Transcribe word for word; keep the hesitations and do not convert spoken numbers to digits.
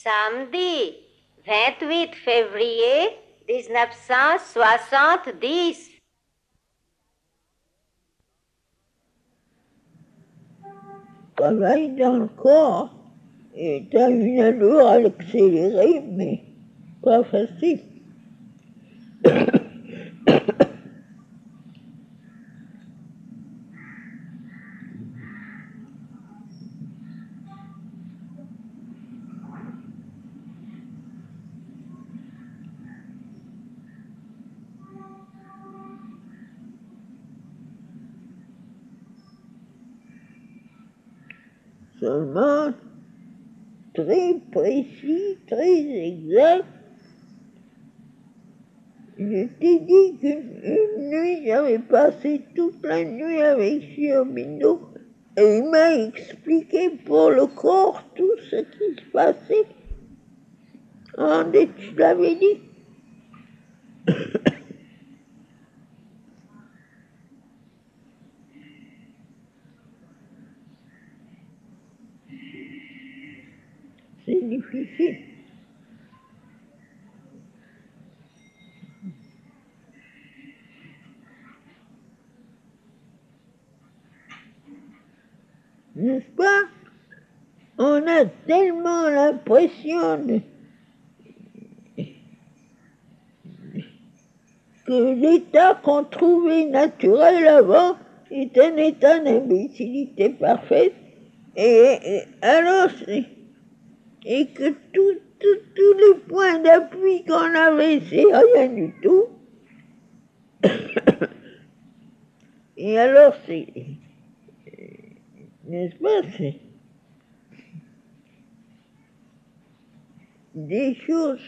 Samedi, vingt-huit février mille neuf cent soixante-dix. Travail dans le corps est à une allure accélérée, mais pas facile. Seulement très précis, très exact. Je t'ai dit qu'une nuit, j'avais passé toute la nuit avec Chiobino et il m'a expliqué pour le corps tout ce qui se passait. André, je l'avais dit. C'est difficile. N'est-ce pas? On a tellement l'impression de... que l'état qu'on trouvait naturel avant est un état d'imbécilité parfaite. Et, et alors, et que tous les points d'appui qu'on avait, c'est rien du tout. Et alors, c'est... N'est-ce pas? C'est des choses